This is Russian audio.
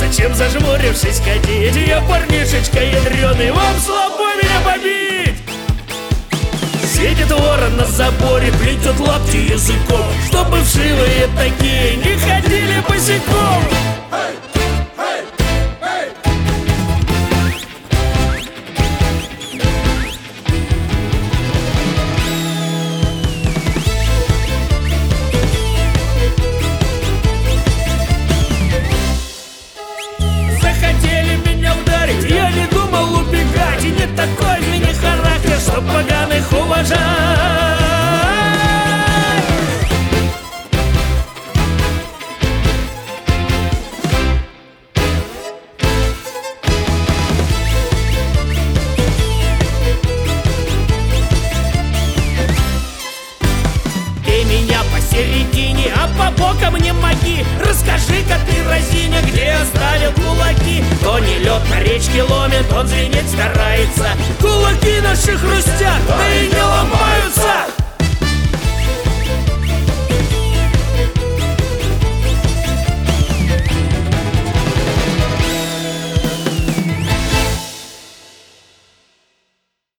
чем зажмурившись ходить. Я парнишечка ядрёный, вам слабо меня побить. Сидит ворон на заборе, плетет лапти языком, чтобы вшивые такие не ходили босиком. Захотели меня ударить, я не думал убегать. И не такой в меня характер, чтоб поганых уважать. Ты меня посередине, а по бокам не моги. Расскажи-ка ты, разиня, где оставил кулаки. То не лед на речке ломит, он звенеть старается. Кулаки наши хрустят, да и не